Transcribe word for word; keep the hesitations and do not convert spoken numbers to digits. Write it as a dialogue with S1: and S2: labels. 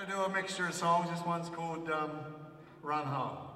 S1: going to do a mixture of songs. This one's called um, Run Home.